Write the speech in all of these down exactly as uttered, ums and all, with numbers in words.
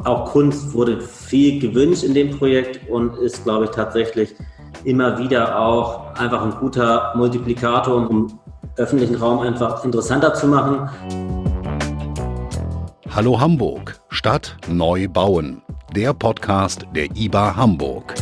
auch Kunst wurde viel gewünscht in dem Projekt und ist, glaube ich, tatsächlich immer wieder auch einfach ein guter Multiplikator, um öffentlichen Raum einfach interessanter zu machen. Hallo Hamburg, Stadt neu bauen. Der Podcast der I B A Hamburg.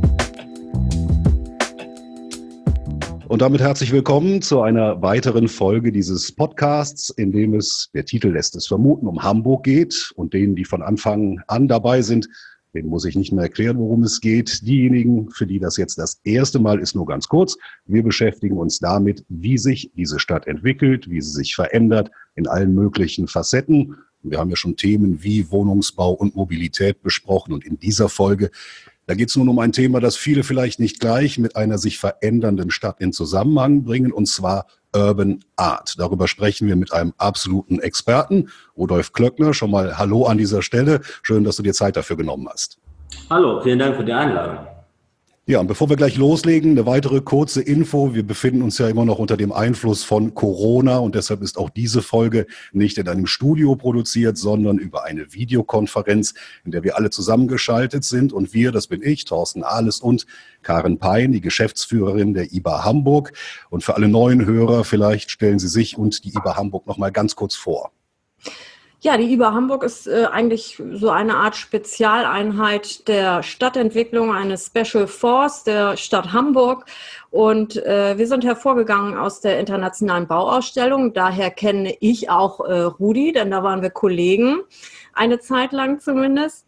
Und damit herzlich willkommen zu einer weiteren Folge dieses Podcasts, in dem es, der Titel lässt es vermuten, um Hamburg geht. Und denen, die von Anfang an dabei sind, denen muss ich nicht mehr erklären, worum es geht. Diejenigen, für die das jetzt das erste Mal ist, nur ganz kurz. Wir beschäftigen uns damit, wie sich diese Stadt entwickelt, wie sie sich verändert in allen möglichen Facetten. Wir haben ja schon Themen wie Wohnungsbau und Mobilität besprochen. Und in dieser Folge, da geht es nun um ein Thema, das viele vielleicht nicht gleich mit einer sich verändernden Stadt in Zusammenhang bringen, und zwar Urban Art. Darüber sprechen wir mit einem absoluten Experten, Rudolf Klöckner. Schon mal Hallo an dieser Stelle. Schön, dass du dir Zeit dafür genommen hast. Hallo, vielen Dank für die Einladung. Ja, und bevor wir gleich loslegen, eine weitere kurze Info. Wir befinden uns ja immer noch unter dem Einfluss von Corona und deshalb ist auch diese Folge nicht in einem Studio produziert, sondern über eine Videokonferenz, in der wir alle zusammengeschaltet sind. Und wir, das bin ich, Thorsten Ahles und Karin Pein, die Geschäftsführerin der I B A Hamburg. Und für alle neuen Hörer, vielleicht stellen Sie sich und die I B A Hamburg noch mal ganz kurz vor. Ja, die I B A Hamburg ist äh, eigentlich so eine Art Spezialeinheit der Stadtentwicklung, eine Special Force der Stadt Hamburg. Und äh, wir sind hervorgegangen aus der internationalen Bauausstellung. Daher kenne ich auch äh, Rudi, denn da waren wir Kollegen, eine Zeit lang zumindest.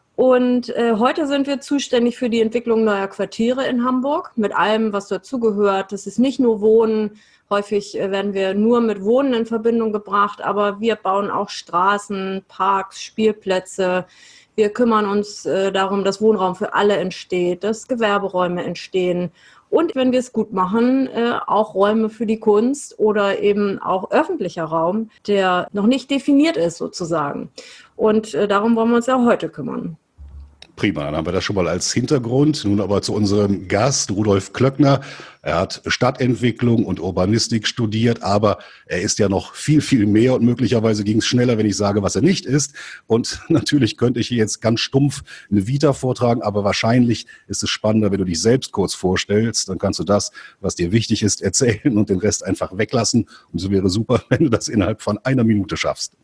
Und äh, heute sind wir zuständig für die Entwicklung neuer Quartiere in Hamburg, mit allem, was dazugehört. Das ist nicht nur Wohnen. Häufig werden wir nur mit Wohnen in Verbindung gebracht, aber wir bauen auch Straßen, Parks, Spielplätze. Wir kümmern uns äh, darum, dass Wohnraum für alle entsteht, dass Gewerberäume entstehen und, wenn wir es gut machen, äh, auch Räume für die Kunst oder eben auch öffentlicher Raum, der noch nicht definiert ist sozusagen. Und äh, darum wollen wir uns ja heute kümmern. Prima, dann haben wir das schon mal als Hintergrund. Nun aber zu unserem Gast, Rudolf Klöckner. Er hat Stadtentwicklung und Urbanistik studiert, aber er ist ja noch viel, viel mehr und möglicherweise ging es schneller, wenn ich sage, was er nicht ist. Und natürlich könnte ich hier jetzt ganz stumpf eine Vita vortragen, aber wahrscheinlich ist es spannender, wenn du dich selbst kurz vorstellst. Dann kannst du das, was dir wichtig ist, erzählen und den Rest einfach weglassen. Und so wäre super, wenn du das innerhalb von einer Minute schaffst.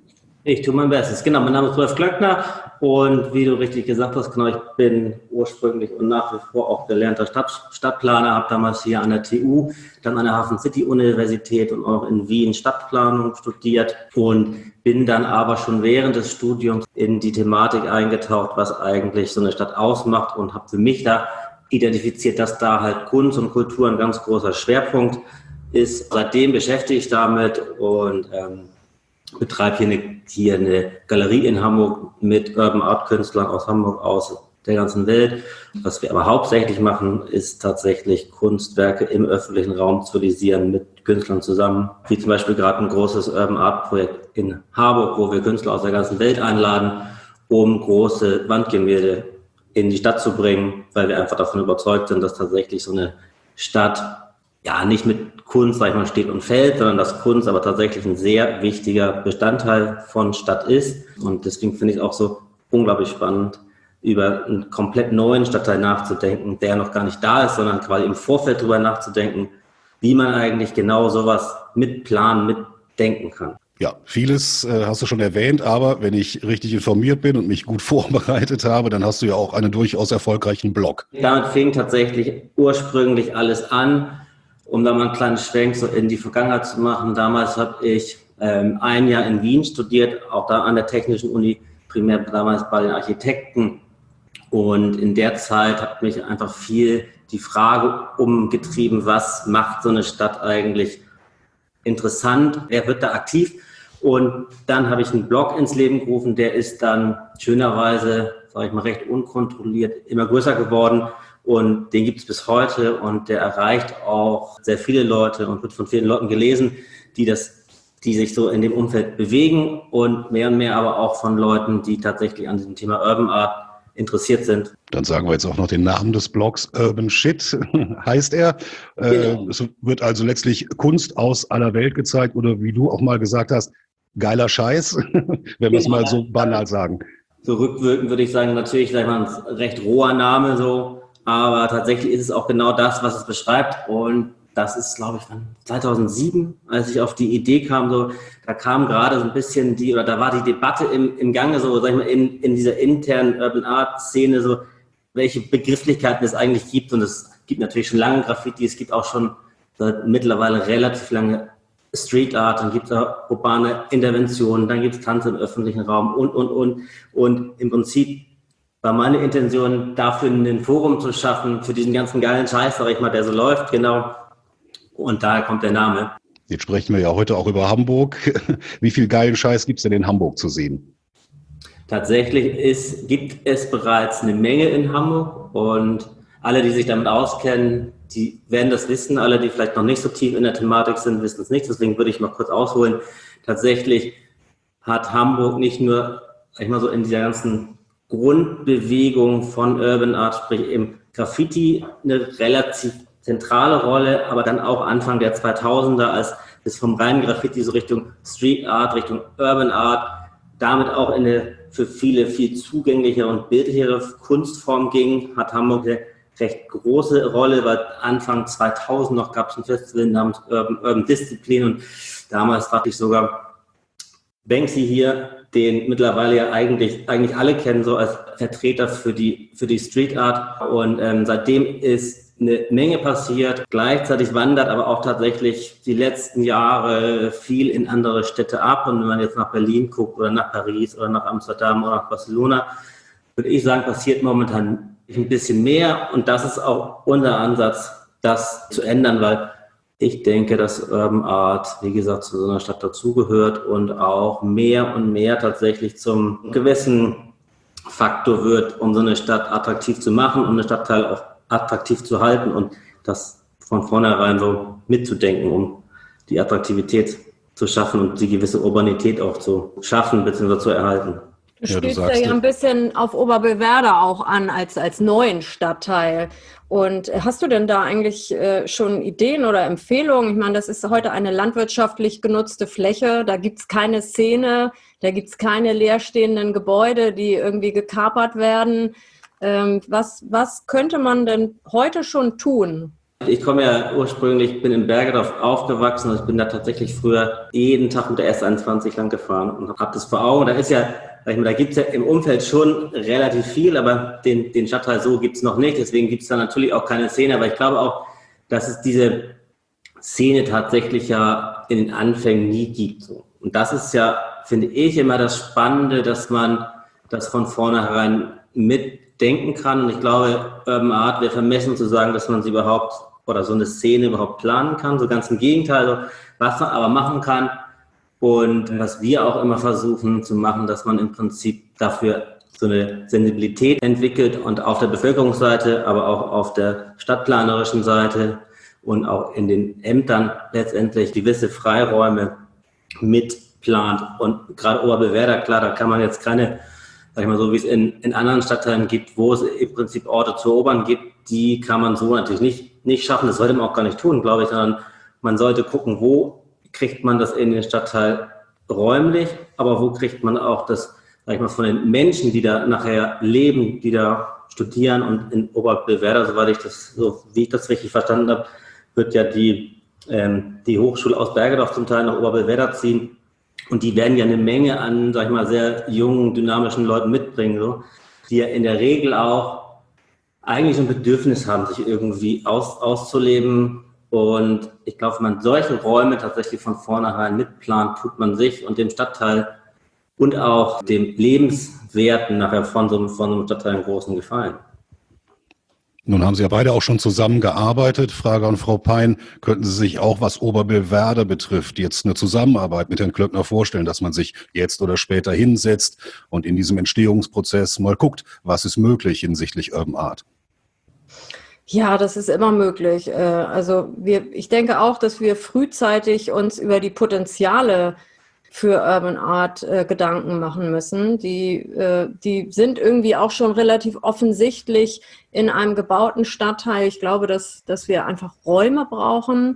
Ich tue mein Bestes. Genau, mein Name ist Rudolf Klöckner und wie du richtig gesagt hast, genau, ich bin ursprünglich und nach wie vor auch gelernter Stadt, Stadtplaner, habe damals hier an der T U, dann an der Hafen City Universität und auch in Wien Stadtplanung studiert und bin dann aber schon während des Studiums in die Thematik eingetaucht, was eigentlich so eine Stadt ausmacht und habe für mich da identifiziert, dass da halt Kunst und Kultur ein ganz großer Schwerpunkt ist. Seitdem beschäftige ich damit und ähm, betreibe hier eine, hier eine Galerie in Hamburg mit Urban Art Künstlern aus Hamburg, aus der ganzen Welt. Was wir aber hauptsächlich machen, ist tatsächlich Kunstwerke im öffentlichen Raum zu realisieren mit Künstlern zusammen. Wie zum Beispiel gerade ein großes Urban Art Projekt in Harburg, wo wir Künstler aus der ganzen Welt einladen, um große Wandgemälde in die Stadt zu bringen, weil wir einfach davon überzeugt sind, dass tatsächlich so eine Stadt ja nicht mit Kunst, sag ich mal, steht und fällt, sondern dass Kunst aber tatsächlich ein sehr wichtiger Bestandteil von Stadt ist. Und deswegen finde ich es auch so unglaublich spannend, über einen komplett neuen Stadtteil nachzudenken, der noch gar nicht da ist, sondern quasi im Vorfeld darüber nachzudenken, wie man eigentlich genau sowas mitplanen, mitdenken kann. Ja, vieles äh, hast du schon erwähnt, aber wenn ich richtig informiert bin und mich gut vorbereitet habe, dann hast du ja auch einen durchaus erfolgreichen Blog. Damit fing tatsächlich ursprünglich alles an. Um da mal einen kleinen Schwenk so in die Vergangenheit zu machen. Damals habe ich ähm, ein Jahr in Wien studiert, auch da an der Technischen Uni, primär damals bei den Architekten. Und in der Zeit hat mich einfach viel die Frage umgetrieben, was macht so eine Stadt eigentlich interessant, wer wird da aktiv? Und dann habe ich einen Blog ins Leben gerufen, der ist dann schönerweise, sage ich mal, recht unkontrolliert immer größer geworden. Und den gibt es bis heute und der erreicht auch sehr viele Leute und wird von vielen Leuten gelesen, die das, die sich so in dem Umfeld bewegen und mehr und mehr aber auch von Leuten, die tatsächlich an diesem Thema Urban Art interessiert sind. Dann sagen wir jetzt auch noch den Namen des Blogs. Urban Shit heißt er. Genau. Es wird also letztlich Kunst aus aller Welt gezeigt oder wie du auch mal gesagt hast, geiler Scheiß, wenn wir es mal so banal sagen. So rückwirkend würde ich sagen, natürlich, sag ich mal, ein recht roher Name so, aber tatsächlich ist es auch genau das, was es beschreibt. Und das ist, glaube ich, zweitausendsieben, als ich auf die Idee kam, so, da kam gerade so ein bisschen die, oder da war die Debatte im, im Gange, so, sag ich mal, in, in dieser internen Urban Art Szene, so, welche Begrifflichkeiten es eigentlich gibt. Und es gibt natürlich schon lange Graffiti, es gibt auch schon seit mittlerweile relativ lange Street Art, dann gibt es auch urbane Interventionen, dann gibt es Tanz im öffentlichen Raum und, und, und. Und im Prinzip war meine Intention, dafür ein Forum zu schaffen, für diesen ganzen geilen Scheiß, sag ich mal, der so läuft, genau. Und daher kommt der Name. Jetzt sprechen wir ja heute auch über Hamburg. Wie viel geilen Scheiß gibt es denn in Hamburg zu sehen? Tatsächlich ist, gibt es bereits eine Menge in Hamburg und alle, die sich damit auskennen, die werden das wissen. Alle, die vielleicht noch nicht so tief in der Thematik sind, wissen es nicht. Deswegen würde ich mal kurz ausholen. Tatsächlich hat Hamburg nicht nur, sag ich mal so, in dieser ganzen Grundbewegung von Urban Art, sprich im Graffiti, eine relativ zentrale Rolle, aber dann auch Anfang der zweitausender, als es vom reinen Graffiti so Richtung Street Art, Richtung Urban Art, damit auch in eine für viele viel zugänglichere und bildlichere Kunstform ging, hat Hamburg eine recht große Rolle, weil Anfang zweitausend noch gab es ein Festival namens Urban, Urban Discipline und damals hatte ich sogar Banksy hier, den mittlerweile ja eigentlich, eigentlich alle kennen, so als Vertreter für die, für die Street Art. Und ähm, seitdem ist eine Menge passiert. Gleichzeitig wandert aber auch tatsächlich die letzten Jahre viel in andere Städte ab. Und wenn man jetzt nach Berlin guckt oder nach Paris oder nach Amsterdam oder nach Barcelona, würde ich sagen, passiert momentan ein bisschen mehr. Und das ist auch unser Ansatz, das zu ändern, weil ich denke, dass Urban Art, wie gesagt, zu so einer Stadt dazugehört und auch mehr und mehr tatsächlich zum gewissen Faktor wird, um so eine Stadt attraktiv zu machen, um eine Stadtteil auch attraktiv zu halten und das von vornherein so mitzudenken, um die Attraktivität zu schaffen und die gewisse Urbanität auch zu schaffen bzw. zu erhalten. Du spielst ja, ja ein bisschen auf Oberbillwerder auch an als, als neuen Stadtteil. Und hast du denn da eigentlich äh, schon Ideen oder Empfehlungen? Ich meine, das ist heute eine landwirtschaftlich genutzte Fläche. Da gibt es keine Szene, da gibt es keine leerstehenden Gebäude, die irgendwie gekapert werden. Ähm, was, was könnte man denn heute schon tun? Ich komme ja ursprünglich, bin in Bergedorf aufgewachsen und ich bin da tatsächlich früher jeden Tag mit der S einundzwanzig lang gefahren und habe das vor Augen. Da ist ja, sag ich mal, da gibt es ja im Umfeld schon relativ viel, aber den, den Stadtteil so gibt es noch nicht. Deswegen gibt es da natürlich auch keine Szene. Aber ich glaube auch, dass es diese Szene tatsächlich ja in den Anfängen nie gibt. Und das ist ja, finde ich, immer das Spannende, dass man das von vornherein mitdenken kann. Und ich glaube, Urban Art wäre vermessen zu sagen, dass man sie überhaupt oder so eine Szene überhaupt planen kann. So ganz im Gegenteil, also, was man aber machen kann und was wir auch immer versuchen zu machen, dass man im Prinzip dafür so eine Sensibilität entwickelt und auf der Bevölkerungsseite, aber auch auf der stadtplanerischen Seite und auch in den Ämtern letztendlich gewisse Freiräume mitplant. Und gerade Oberbillwerder, klar, da kann man jetzt keine, sag ich mal so, wie es in, in anderen Stadtteilen gibt, wo es im Prinzip Orte zu erobern gibt, die kann man so natürlich nicht, nicht schaffen. Das sollte man auch gar nicht tun, glaube ich, sondern man sollte gucken, wo kriegt man das in den Stadtteil räumlich, aber wo kriegt man auch das, sag ich mal, von den Menschen, die da nachher leben, die da studieren. Und in Oberbillwerder, soweit ich das, so wie ich das richtig verstanden habe, wird ja die, ähm, die Hochschule aus Bergedorf zum Teil nach Oberbillwerder ziehen. Und die werden ja eine Menge an, sag ich mal, sehr jungen, dynamischen Leuten mitbringen, so, die ja in der Regel auch eigentlich so ein Bedürfnis haben, sich irgendwie aus, auszuleben. Und ich glaube, wenn man solche Räume tatsächlich von vornherein mitplant, tut man sich und dem Stadtteil und auch dem Lebenswerten nachher von so, von so einem Stadtteil einen großen Gefallen. Nun haben Sie ja beide auch schon zusammengearbeitet. Frage an Frau Pein, könnten Sie sich auch, was Oberbillwerder betrifft, jetzt eine Zusammenarbeit mit Herrn Klöckner vorstellen, dass man sich jetzt oder später hinsetzt und in diesem Entstehungsprozess mal guckt, was ist möglich hinsichtlich Urban Art? Ja, das ist immer möglich. Also wir, ich denke auch, dass wir frühzeitig uns über die Potenziale für Urban Art äh, Gedanken machen müssen. Die, äh, die sind irgendwie auch schon relativ offensichtlich in einem gebauten Stadtteil. Ich glaube, dass, dass wir einfach Räume brauchen,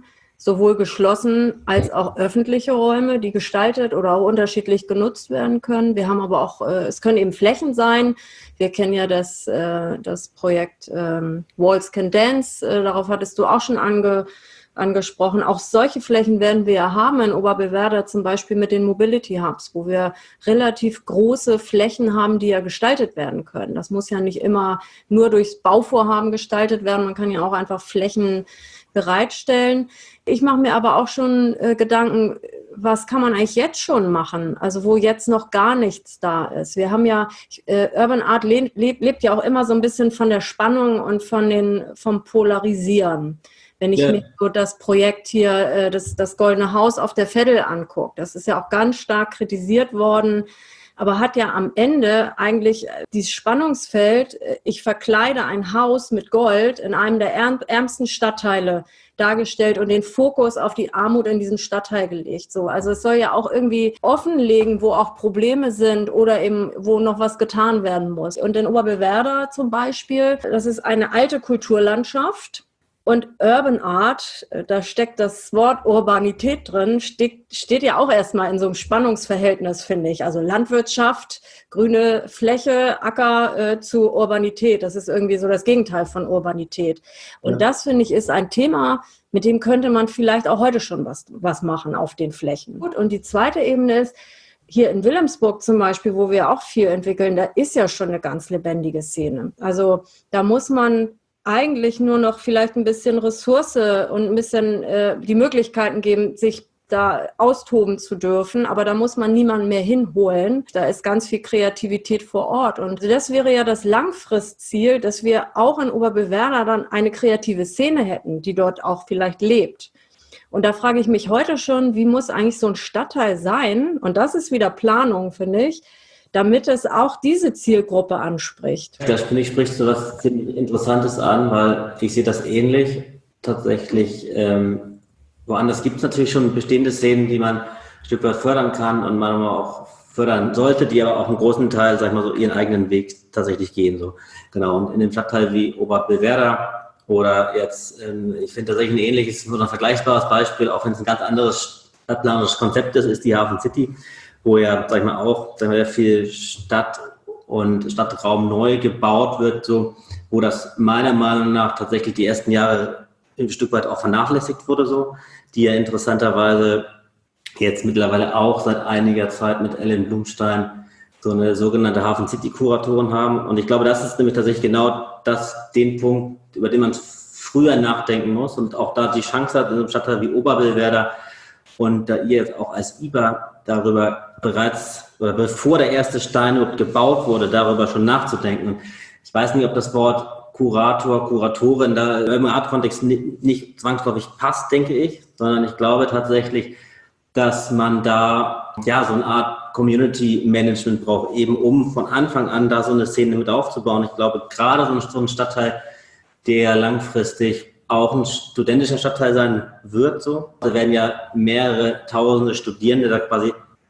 sowohl geschlossen als auch öffentliche Räume, die gestaltet oder auch unterschiedlich genutzt werden können. Wir haben aber auch, äh, es können eben Flächen sein. Wir kennen ja das, äh, das Projekt ähm, Walls Can Dance, äh, darauf hattest du auch schon ange, angesprochen. Auch solche Flächen werden wir ja haben in Oberbewerder, zum Beispiel mit den Mobility Hubs, wo wir relativ große Flächen haben, die ja gestaltet werden können. Das muss ja nicht immer nur durchs Bauvorhaben gestaltet werden, man kann ja auch einfach Flächen bereitstellen. Ich mache mir aber auch schon äh, Gedanken, was kann man eigentlich jetzt schon machen, also wo jetzt noch gar nichts da ist. Wir haben ja, äh, Urban Art le- lebt, lebt ja auch immer so ein bisschen von der Spannung und von den, vom Polarisieren. Wenn ich ja. mir so das Projekt hier, äh, das, das Goldene Haus auf der Veddel angucke, das ist ja auch ganz stark kritisiert worden, aber hat ja am Ende eigentlich dieses Spannungsfeld, ich verkleide ein Haus mit Gold in einem der ärmsten Stadtteile dargestellt und den Fokus auf die Armut in diesem Stadtteil gelegt. So, also es soll ja auch irgendwie offenlegen, wo auch Probleme sind oder eben, wo noch was getan werden muss. Und in Oberbewerder zum Beispiel, das ist eine alte Kulturlandschaft. Und Urban Art, da steckt das Wort Urbanität drin, steht, steht ja auch erstmal in so einem Spannungsverhältnis, finde ich. Also Landwirtschaft, grüne Fläche, Acker äh, zu Urbanität. Das ist irgendwie so das Gegenteil von Urbanität. Und ja. das, finde ich, ist ein Thema, mit dem könnte man vielleicht auch heute schon was, was machen auf den Flächen. Gut, und die zweite Ebene ist, hier in Wilhelmsburg zum Beispiel, wo wir auch viel entwickeln, da ist ja schon eine ganz lebendige Szene. Also da muss man eigentlich nur noch vielleicht ein bisschen Ressource und ein bisschen äh, die Möglichkeiten geben, sich da austoben zu dürfen. Aber da muss man niemanden mehr hinholen. Da ist ganz viel Kreativität vor Ort. Und das wäre ja das Langfristziel, dass wir auch in Oberbewerder dann eine kreative Szene hätten, die dort auch vielleicht lebt. Und da frage ich mich heute schon, wie muss eigentlich so ein Stadtteil sein? Und das ist wieder Planung, finde ich, damit es auch diese Zielgruppe anspricht. Da finde ich, sprichst du was ziemlich Interessantes an, weil ich sehe das ähnlich. Tatsächlich, ähm, woanders gibt es natürlich schon bestehende Szenen, die man ein Stück weit fördern kann und man auch fördern sollte, die aber auch einen großen Teil, sag ich mal so, ihren eigenen Weg tatsächlich gehen. So. Genau. Und in dem Stadtteil wie Oberbewerder oder jetzt, ähm, ich finde tatsächlich ein ähnliches, nur ein vergleichbares Beispiel, auch wenn es ein ganz anderes stadtplanerisches Konzept ist, ist die Hafen City, wo ja, sag ich mal, auch sag ich mal, viel Stadt und Stadtraum neu gebaut wird, so, wo das meiner Meinung nach tatsächlich die ersten Jahre ein Stück weit auch vernachlässigt wurde, so, die ja interessanterweise jetzt mittlerweile auch seit einiger Zeit mit Ellen Blumstein so eine sogenannte Hafen City Kuratorin haben. Und ich glaube, das ist nämlich tatsächlich genau das, den Punkt, über den man früher nachdenken muss und auch da die Chance hat, in einem Stadtteil wie Oberbewerder und da ihr jetzt auch als I B A darüber bereits, oder bevor der erste Stein gebaut wurde, darüber schon nachzudenken. Und ich weiß nicht, ob das Wort Kurator, Kuratorin da im Art-Kontext nicht, nicht zwangsläufig passt, denke ich, sondern ich glaube tatsächlich, dass man da ja so eine Art Community-Management braucht, eben um von Anfang an da so eine Szene mit aufzubauen. Ich glaube, gerade so ein, so ein Stadtteil, der langfristig auch ein studentischer Stadtteil sein wird, so. Da werden ja mehrere tausende Studierende da quasi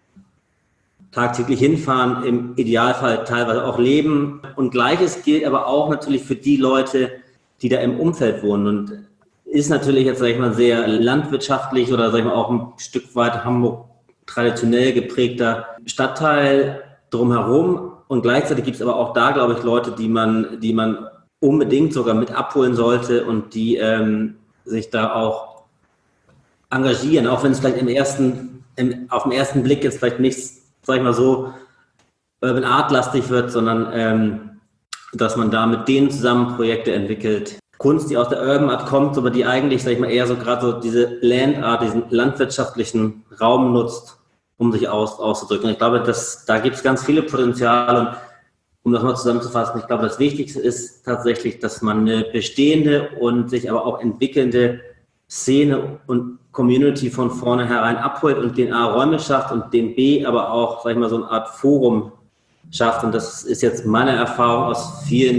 tagtäglich hinfahren, im Idealfall teilweise auch leben. Und Gleiches gilt aber auch natürlich für die Leute, die da im Umfeld wohnen. Und ist natürlich jetzt, sag ich mal, sehr landwirtschaftlich oder, sag ich mal, auch ein Stück weit Hamburg traditionell geprägter Stadtteil drumherum. Und gleichzeitig gibt es aber auch da, glaube ich, Leute, die man, die man unbedingt sogar mit abholen sollte und die ähm, sich da auch engagieren, auch wenn es vielleicht im ersten, im, auf den ersten Blick jetzt vielleicht nichts, sag ich mal so, Urban Art lastig wird, sondern ähm, dass man da mit denen zusammen Projekte entwickelt. Kunst, die aus der Urban Art kommt, aber die eigentlich, sag ich mal, eher so gerade so diese Land Art, diesen landwirtschaftlichen Raum nutzt, um sich aus, auszudrücken. Und ich glaube, dass, da gibt es ganz viele Potenziale. Und um das mal zusammenzufassen, ich glaube, das Wichtigste ist tatsächlich, dass man eine bestehende und sich aber auch entwickelnde Szene und Community von vornherein abholt und den A Räume schafft und den B aber auch, sag ich mal, so eine Art Forum schafft. Und das ist jetzt meine Erfahrung aus vielen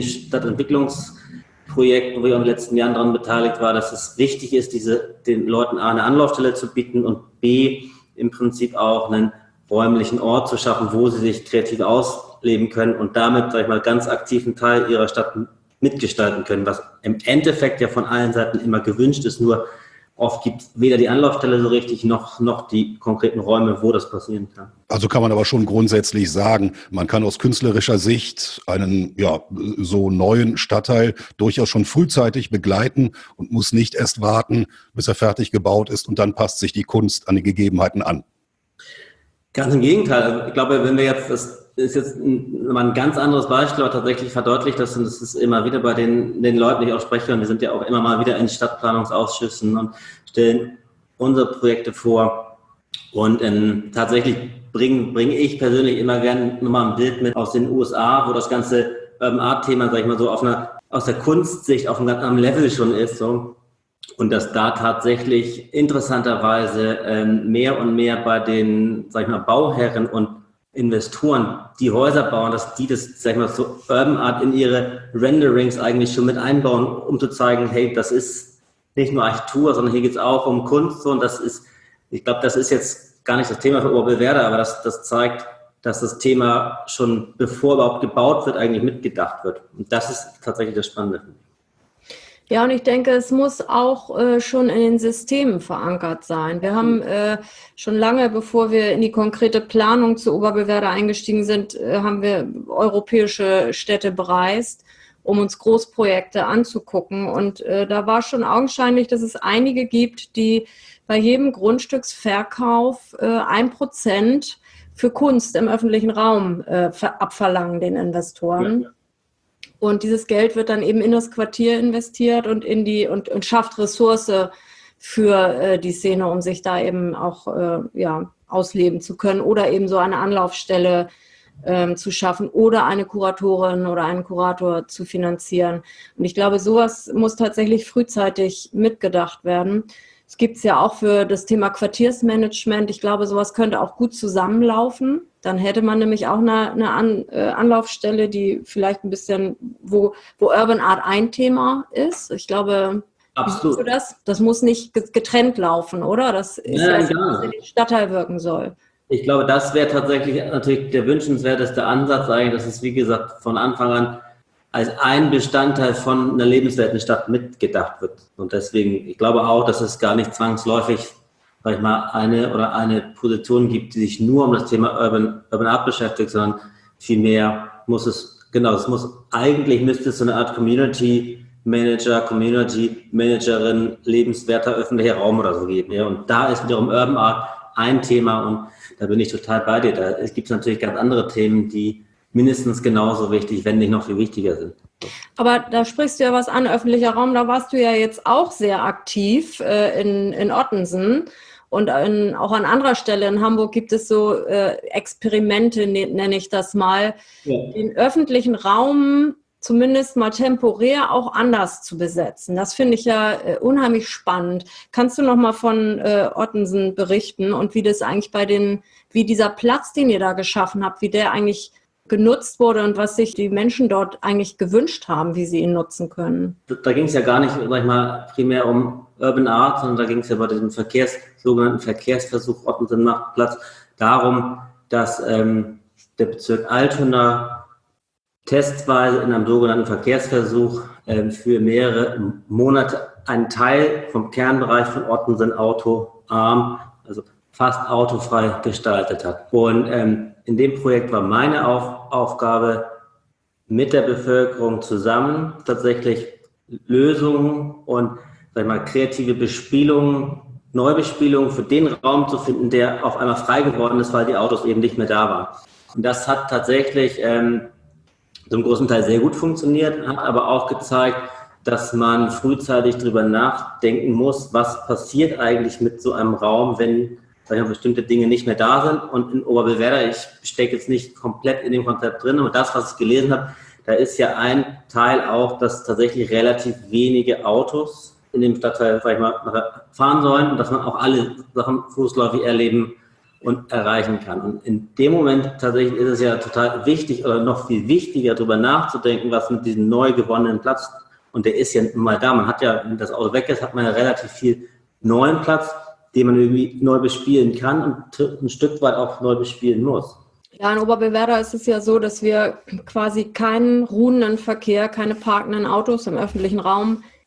Stadtentwicklungsprojekten, wo ich in den letzten Jahren daran beteiligt war, dass es wichtig ist, diese, den Leuten A eine Anlaufstelle zu bieten und B im Prinzip auch einen räumlichen Ort zu schaffen, wo sie sich kreativ ausleben können und damit, sag ich mal, ganz aktiven Teil ihrer Stadt mitgestalten können, was im Endeffekt ja von allen Seiten immer gewünscht ist, nur oft gibt es weder die Anlaufstelle so richtig, noch, noch die konkreten Räume, wo das passieren kann. Also kann man aber schon grundsätzlich sagen, man kann aus künstlerischer Sicht einen ja so neuen Stadtteil durchaus schon frühzeitig begleiten und muss nicht erst warten, bis er fertig gebaut ist und dann passt sich die Kunst an die Gegebenheiten an. Ganz im Gegenteil. Ich glaube, wenn wir jetzt, das ist jetzt ein, mal ein ganz anderes Beispiel, aber tatsächlich verdeutlicht das, und das ist immer wieder bei den, den Leuten, die ich auch spreche, und wir sind ja auch immer mal wieder in Stadtplanungsausschüssen und stellen unsere Projekte vor. Und ähm, tatsächlich bringe bring ich persönlich immer gerne nochmal ein Bild mit aus den U S A, wo das ganze Urban Art-Thema, sag ich mal so, auf einer, aus der Kunstsicht auf einem ganz anderen Level schon ist. So. Und dass da tatsächlich interessanterweise ähm, mehr und mehr bei den, sag ich mal, Bauherren und Investoren, die Häuser bauen, dass die das, sag ich mal, so Urban Art in ihre Renderings eigentlich schon mit einbauen, um zu zeigen, hey, das ist nicht nur Architektur, sondern hier geht es auch um Kunst. Und das ist, ich glaube, das ist jetzt gar nicht das Thema für Oberbewerder, aber das, das zeigt, dass das Thema schon bevor überhaupt gebaut wird, eigentlich mitgedacht wird. Und das ist tatsächlich das Spannende. Ja, und ich denke, es muss auch äh, schon in den Systemen verankert sein. Wir haben äh, schon lange, bevor wir in die konkrete Planung zu Oberbewerder eingestiegen sind, äh, haben wir europäische Städte bereist, um uns Großprojekte anzugucken. Und äh, da war schon augenscheinlich, dass es einige gibt, die bei jedem Grundstücksverkauf äh, ein Prozent für Kunst im öffentlichen Raum äh, abverlangen, den Investoren. Ja. Und dieses Geld wird dann eben in das Quartier investiert und in die und, und schafft Ressource für äh, die Szene, um sich da eben auch äh, ja, ausleben zu können oder eben so eine Anlaufstelle ähm, zu schaffen oder eine Kuratorin oder einen Kurator zu finanzieren. Und ich glaube, sowas muss tatsächlich frühzeitig mitgedacht werden. Es gibt es ja auch für das Thema Quartiersmanagement. Ich glaube, sowas könnte auch gut zusammenlaufen. Dann hätte man nämlich auch eine, eine An, äh, Anlaufstelle, die vielleicht ein bisschen, wo, wo Urban Art ein Thema ist. Ich glaube, absolut. Wie siehst du das? Das muss nicht getrennt laufen, oder? Das ist ja, ja was in den Stadtteil wirken soll. Ich glaube, das wäre tatsächlich natürlich der wünschenswerteste Ansatz eigentlich, dass es, wie gesagt, von Anfang an als ein Bestandteil von einer lebenswerten Stadt mitgedacht wird. Und deswegen, ich glaube auch, dass es gar nicht zwangsläufig, sag ich mal, eine oder eine Position gibt, die sich nur um das Thema Urban, Urban Art beschäftigt, sondern vielmehr muss es, genau, es muss, eigentlich müsste es so eine Art Community Manager, Community Managerin, lebenswerter öffentlicher Raum oder so geben. Ja. Und da ist wiederum Urban Art ein Thema und da bin ich total bei dir. Da gibt es natürlich ganz andere Themen, die mindestens genauso wichtig, wenn nicht noch viel wichtiger sind. Aber da sprichst du ja was an, öffentlicher Raum, da warst du ja jetzt auch sehr aktiv äh, in, in Ottensen und in, auch an anderer Stelle in Hamburg gibt es so äh, Experimente, ne, nenne ich das mal, ja. Den öffentlichen Raum zumindest mal temporär auch anders zu besetzen. Das finde ich ja äh, unheimlich spannend. Kannst du noch mal von äh, Ottensen berichten und wie das eigentlich bei den, wie dieser Platz, den ihr da geschaffen habt, wie der eigentlich genutzt wurde und was sich die Menschen dort eigentlich gewünscht haben, wie sie ihn nutzen können? Da ging es ja gar nicht, sag ich mal, primär um Urban Art, sondern da ging es ja bei diesem Verkehrs, sogenannten Verkehrsversuch Ottensen Marktplatz darum, dass ähm, der Bezirk Altona testweise in einem sogenannten Verkehrsversuch ähm, für mehrere Monate einen Teil vom Kernbereich von Ottensen autoarm, also fast autofrei gestaltet hat. Und ähm, in dem Projekt war meine Auf- Aufgabe, mit der Bevölkerung zusammen tatsächlich Lösungen und, sag ich mal, kreative Bespielungen, Neubespielungen für den Raum zu finden, der auf einmal frei geworden ist, weil die Autos eben nicht mehr da waren. Und das hat tatsächlich ähm, zum großen Teil sehr gut funktioniert, hat aber auch gezeigt, dass man frühzeitig darüber nachdenken muss, was passiert eigentlich mit so einem Raum, wenn weil bestimmte Dinge nicht mehr da sind. Und in Oberbewerder, ich stecke jetzt nicht komplett in dem Konzept drin, aber das, was ich gelesen habe, da ist ja ein Teil auch, dass tatsächlich relativ wenige Autos in dem Stadtteil, sag ich mal, fahren sollen und dass man auch alle Sachen fußläufig erleben und erreichen kann. Und in dem Moment tatsächlich ist es ja total wichtig oder noch viel wichtiger, darüber nachzudenken, was mit diesem neu gewonnenen Platz, und der ist ja mal da, man hat ja, wenn das Auto weg ist, hat man ja relativ viel neuen Platz, den man irgendwie neu bespielen kann und ein Stück weit auch neu bespielen muss. Ja, in Oberbewerder ist es ja so, dass wir quasi keinen ruhenden Verkehr, keine parkenden Autos im öffentlichen Raum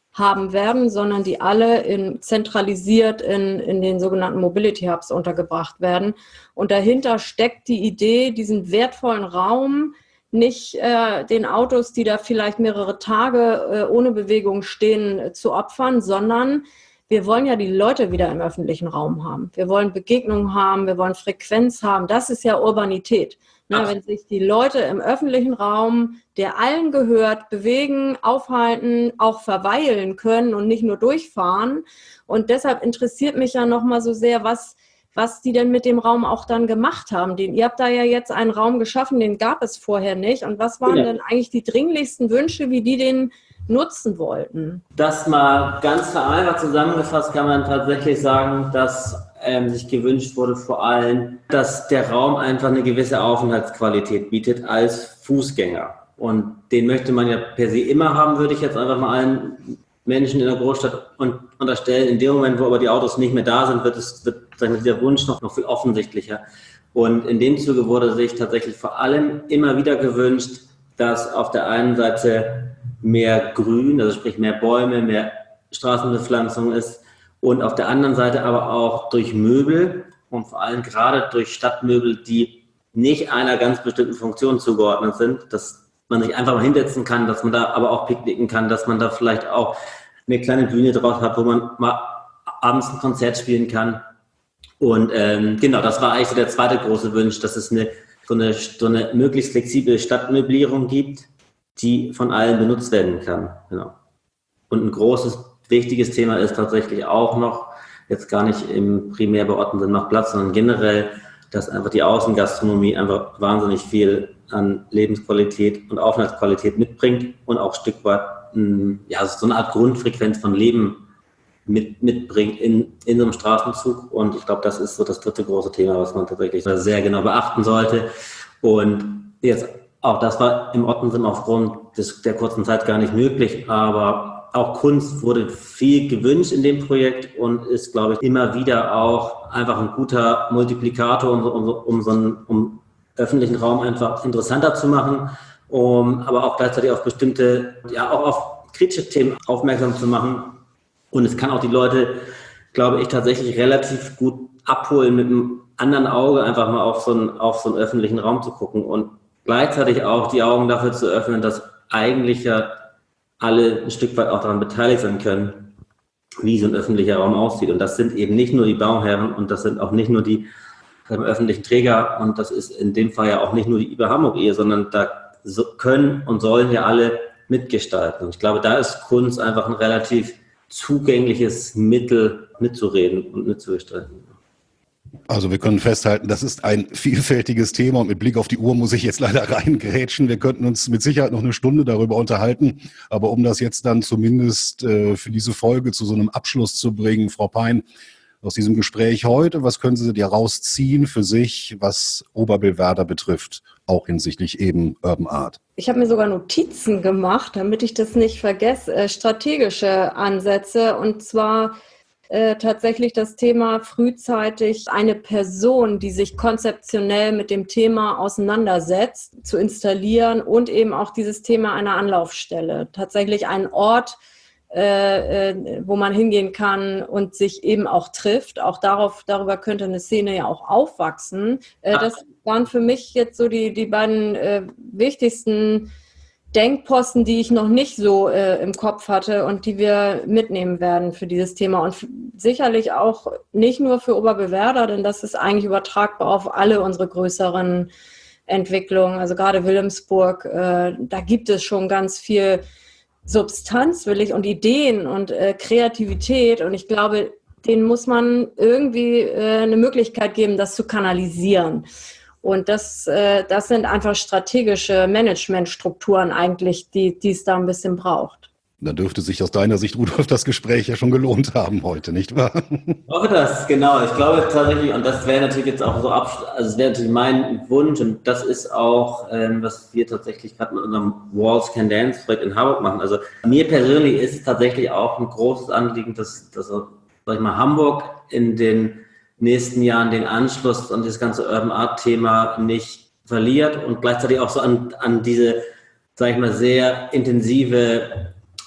haben werden, sondern die alle in, zentralisiert in, in den sogenannten Mobility Hubs untergebracht werden. Und dahinter steckt die Idee, diesen wertvollen Raum nicht äh, den Autos, die da vielleicht mehrere Tage äh, ohne Bewegung stehen, äh, zu opfern, sondern wir wollen ja die Leute wieder im öffentlichen Raum haben. Wir wollen Begegnungen haben, wir wollen Frequenz haben. Das ist ja Urbanität. Ne, wenn sich die Leute im öffentlichen Raum, der allen gehört, bewegen, aufhalten, auch verweilen können und nicht nur durchfahren. Und deshalb interessiert mich ja nochmal so sehr, was, was die denn mit dem Raum auch dann gemacht haben. Den, ihr habt da ja jetzt einen Raum geschaffen, den gab es vorher nicht. Und was waren ja. denn eigentlich die dringlichsten Wünsche, wie die den nutzen wollten? Das mal ganz vereinfacht zusammengefasst kann man tatsächlich sagen, dass ähm, sich gewünscht wurde vor allem, dass der Raum einfach eine gewisse Aufenthaltsqualität bietet als Fußgänger. Und den möchte man ja per se immer haben, würde ich jetzt einfach mal allen Menschen in der Großstadt unterstellen. In dem Moment, wo aber die Autos nicht mehr da sind, wird, es, wird dieser Wunsch noch, noch viel offensichtlicher. Und in dem Zuge wurde sich tatsächlich vor allem immer wieder gewünscht, dass auf der einen Seite mehr Grün, also sprich mehr Bäume, mehr Straßenbepflanzung ist und auf der anderen Seite aber auch durch Möbel und vor allem gerade durch Stadtmöbel, die nicht einer ganz bestimmten Funktion zugeordnet sind, dass man sich einfach mal hinsetzen kann, dass man da aber auch picknicken kann, dass man da vielleicht auch eine kleine Bühne draus hat, wo man mal abends ein Konzert spielen kann. Und ähm, genau, das war eigentlich so der zweite große Wunsch, dass es eine so eine, so eine möglichst flexible Stadtmöblierung gibt, die von allen benutzt werden kann. Genau. Und ein großes, wichtiges Thema ist tatsächlich auch noch, jetzt gar nicht im primär bei Ottensen macht Platz, sondern generell, dass einfach die Außengastronomie einfach wahnsinnig viel an Lebensqualität und Aufenthaltsqualität mitbringt und auch ein Stück weit ja, so eine Art Grundfrequenz von Leben mit, mitbringt in, in so einem Straßenzug. Und ich glaube, das ist so das dritte große Thema, was man tatsächlich sehr genau beachten sollte. Und jetzt auch das war im Ottensen aufgrund des, der kurzen Zeit gar nicht möglich, aber auch Kunst wurde viel gewünscht in dem Projekt und ist, glaube ich, immer wieder auch einfach ein guter Multiplikator, um, um, um so einen um öffentlichen Raum einfach interessanter zu machen, um aber auch gleichzeitig auf bestimmte, ja auch auf kritische Themen aufmerksam zu machen. Und es kann auch die Leute, glaube ich, tatsächlich relativ gut abholen, mit einem anderen Auge einfach mal auf so einen, auf so einen öffentlichen Raum zu gucken und gleichzeitig auch die Augen dafür zu öffnen, dass eigentlich ja alle ein Stück weit auch daran beteiligt sein können, wie so ein öffentlicher Raum aussieht. Und das sind eben nicht nur die Bauherren und das sind auch nicht nur die ähm, öffentlichen Träger und das ist in dem Fall ja auch nicht nur die I B A Hamburg-Ehe, sondern da so können und sollen ja alle mitgestalten. Und ich glaube, da ist Kunst einfach ein relativ zugängliches Mittel mitzureden und mitzugestalten. Also wir können festhalten, das ist ein vielfältiges Thema und mit Blick auf die Uhr muss ich jetzt leider reingrätschen. Wir könnten uns mit Sicherheit noch eine Stunde darüber unterhalten, aber um das jetzt dann zumindest äh, für diese Folge zu so einem Abschluss zu bringen, Frau Pein, aus diesem Gespräch heute, was können Sie dir rausziehen für sich, was Oberbillwerder betrifft, auch hinsichtlich eben Urban Art? Ich habe mir sogar Notizen gemacht, damit ich das nicht vergesse, äh, strategische Ansätze und zwar Äh, tatsächlich das Thema frühzeitig eine Person, die sich konzeptionell mit dem Thema auseinandersetzt, zu installieren und eben auch dieses Thema einer Anlaufstelle. Tatsächlich einen Ort, äh, äh, wo man hingehen kann und sich eben auch trifft. Auch darauf, darüber könnte eine Szene ja auch aufwachsen. Äh, das waren für mich jetzt so die, die beiden äh, wichtigsten Denkposten, die ich noch nicht so äh, im Kopf hatte und die wir mitnehmen werden für dieses Thema und f- sicherlich auch nicht nur für Oberbillwerder, denn das ist eigentlich übertragbar auf alle unsere größeren Entwicklungen. Also gerade Wilhelmsburg, äh, da gibt es schon ganz viel Substanz, will ich, und Ideen und äh, Kreativität und ich glaube, denen muss man irgendwie äh, eine Möglichkeit geben, das zu kanalisieren. Und das, äh, das sind einfach strategische Managementstrukturen eigentlich, die, die es da ein bisschen braucht. Da dürfte sich aus deiner Sicht, Rudolf, das Gespräch ja schon gelohnt haben heute, nicht wahr? Ich hoffe das, genau. Ich glaube tatsächlich, und das wäre natürlich jetzt auch so, absch- also es wäre natürlich mein Wunsch und das ist auch, ähm, was wir tatsächlich gerade mit unserem Walls Can Dance Projekt in Hamburg machen. Also mir persönlich ist es tatsächlich auch ein großes Anliegen, dass, dass sag ich mal, Hamburg in den nächsten Jahren den Anschluss an das ganze Urban Art Thema nicht verliert und gleichzeitig auch so an, an diese, sag ich mal, sehr intensive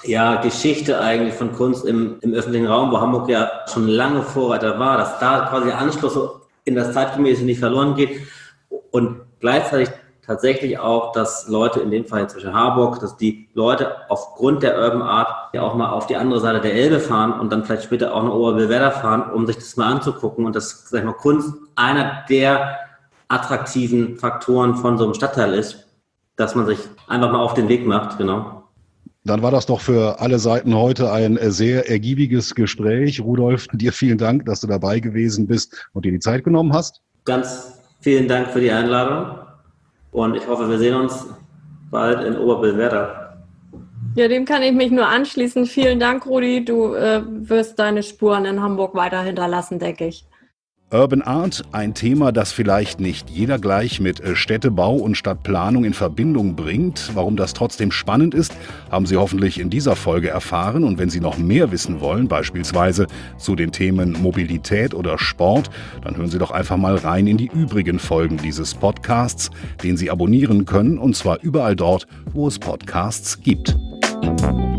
ja, Geschichte eigentlich von Kunst im, im öffentlichen Raum, wo Hamburg ja schon lange Vorreiter war, dass da quasi der Anschluss in das Zeitgemäße nicht verloren geht und gleichzeitig tatsächlich auch, dass Leute, in dem Fall zwischen Harburg, dass die Leute aufgrund der Urban Art ja auch mal auf die andere Seite der Elbe fahren und dann vielleicht später auch nach Oberbillwerder fahren, um sich das mal anzugucken und dass, sag ich mal, Kunst einer der attraktiven Faktoren von so einem Stadtteil ist, dass man sich einfach mal auf den Weg macht, genau. Dann war das doch für alle Seiten heute ein sehr ergiebiges Gespräch. Rudolf, dir vielen Dank, dass du dabei gewesen bist und dir die Zeit genommen hast. Ganz vielen Dank für die Einladung und ich hoffe, wir sehen uns bald in Oberbillwerder. Ja, dem kann ich mich nur anschließen. Vielen Dank, Rudi. Du äh, wirst deine Spuren in Hamburg weiter hinterlassen, denke ich. Urban Art, ein Thema, das vielleicht nicht jeder gleich mit Städtebau und Stadtplanung in Verbindung bringt. Warum das trotzdem spannend ist, haben Sie hoffentlich in dieser Folge erfahren. Und wenn Sie noch mehr wissen wollen, beispielsweise zu den Themen Mobilität oder Sport, dann hören Sie doch einfach mal rein in die übrigen Folgen dieses Podcasts, den Sie abonnieren können, und zwar überall dort, wo es Podcasts gibt.